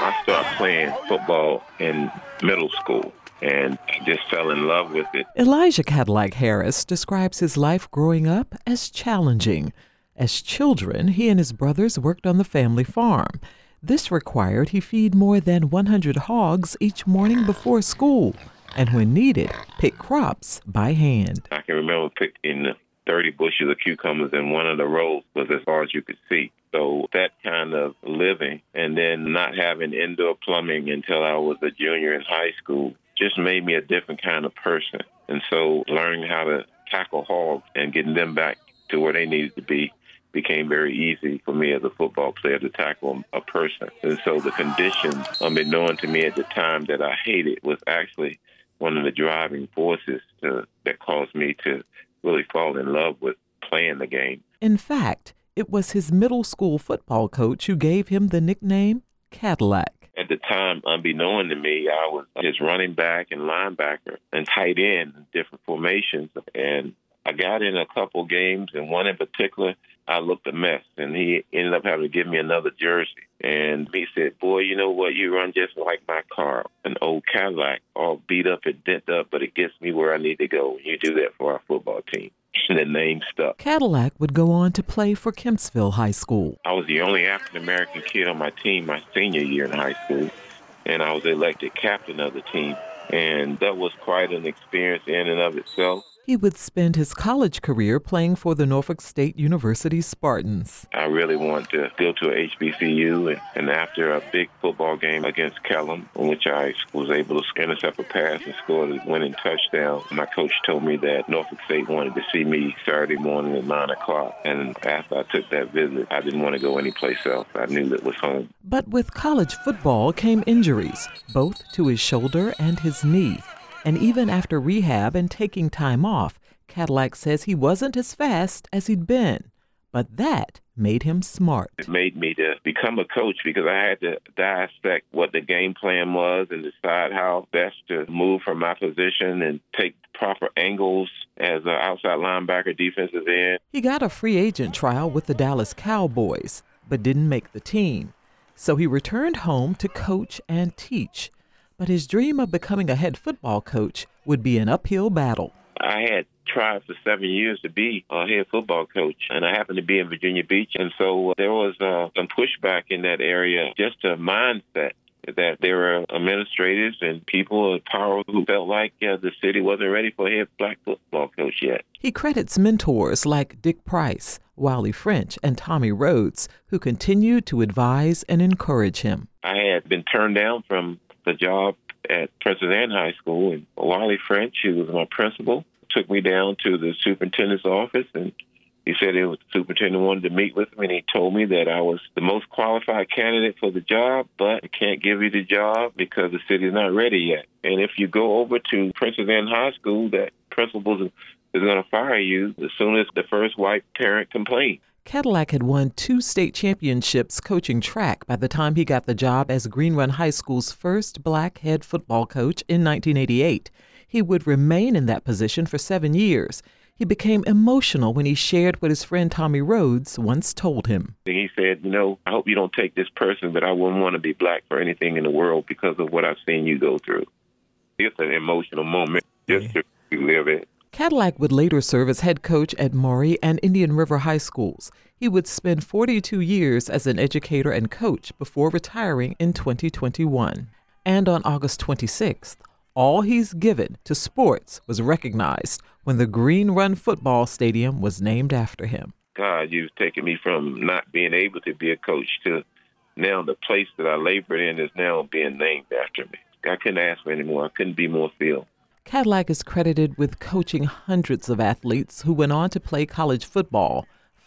I started playing football in middle school and just fell in love with it. Elijah Cadillac Harris describes his life growing up as challenging. As children, he and his brothers worked on the family farm. This required he feed more than 100 hogs each morning before school, and when needed, pick crops by hand. I can remember picking 30 bushels of cucumbers, and one of the rows was as far as you could see. So that kind of living, and then not having indoor plumbing until I was a junior in high school, just made me a different kind of person. And so learning how to tackle hogs and getting them back to where they needed to be became very easy for me as a football player to tackle a person. And so the conditions unknown to me at the time that I hated was actually one of the driving forces that caused me to really fall in love with playing the game. In fact, it was his middle school football coach who gave him the nickname Cadillac. At the time, unbeknown to me, I was his running back and linebacker and tight end in different formations. And I got in a couple games, and one in particular, I looked a mess, and he ended up having to give me another jersey. And he said, "Boy, you know what? You run just like my car, an old Cadillac, all beat up and dent up, but it gets me where I need to go. You do that for our football team." And the name stuck. Cadillac would go on to play for Kempsville High School. I was the only African-American kid on my team my senior year in high school, and I was elected captain of the team. And that was quite an experience in and of itself. He would spend his college career playing for the Norfolk State University Spartans. I really wanted to go to a HBCU, and after a big football game against Kellum, in which I was able to intercept a pass and score the winning touchdown, my coach told me that Norfolk State wanted to see me Saturday morning at 9 o'clock. And after I took that visit, I didn't want to go anyplace else. I knew that was home. But with college football came injuries, both to his shoulder and his knee. And even after rehab and taking time off, Cadillac says he wasn't as fast as he'd been. But that made him smart. It made me to become a coach because I had to dissect what the game plan was and decide how best to move from my position and take proper angles as an outside linebacker, defensive end. He got a free agent trial with the Dallas Cowboys, but didn't make the team. So he returned home to coach and teach. But his dream of becoming a head football coach would be an uphill battle. I had tried for 7 years to be a head football coach, and I happened to be in Virginia Beach. And so there was some pushback in that area, just a mindset that there were administrators and people of power who felt like the city wasn't ready for a head black football coach yet. He credits mentors like Dick Price, Wally French, and Tommy Rhodes, who continued to advise and encourage him. I had been turned down from the job at Princess Anne High School, and Wally French, who was my principal, took me down to the superintendent's office, and he said the superintendent wanted to meet with me, and he told me that I was the most qualified candidate for the job, but I can't give you the job because the city's not ready yet. And if you go over to Princess Anne High School, that principal is going to fire you as soon as the first white parent complains. Cadillac had won 2 state championships coaching track by the time he got the job as Green Run High School's first black head football coach in 1988. He would remain in that position for 7 years. He became emotional when he shared what his friend Tommy Rhodes once told him. He said, I hope you don't take this person, but I wouldn't want to be black for anything in the world because of what I've seen you go through. It's an emotional moment just to live it. Cadillac would later serve as head coach at Maury and Indian River High Schools. He would spend 42 years as an educator and coach before retiring in 2021. And on August 26th, all he's given to sports was recognized when the Green Run Football Stadium was named after him. God, you've taken me from not being able to be a coach to now the place that I labored in is now being named after me. I couldn't ask for any more. I couldn't be more filled. Cadillac is credited with coaching hundreds of athletes who went on to play college football,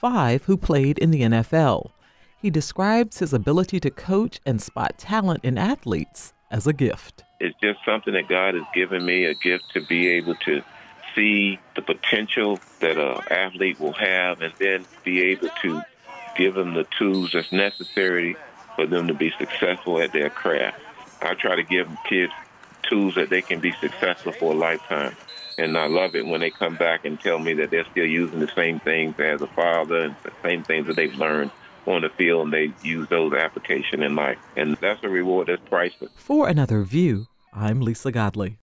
5 who played in the NFL. He describes his ability to coach and spot talent in athletes as a gift. It's just something that God has given me, a gift to be able to see the potential that an athlete will have and then be able to give them the tools that's necessary for them to be successful at their craft. I try to give kids tools that they can be successful for a lifetime. And I love it when they come back and tell me that they're still using the same things as a father and the same things that they've learned on the field, and they use those application in life. And that's a reward that's priceless. For Another View, I'm Lisa Godley.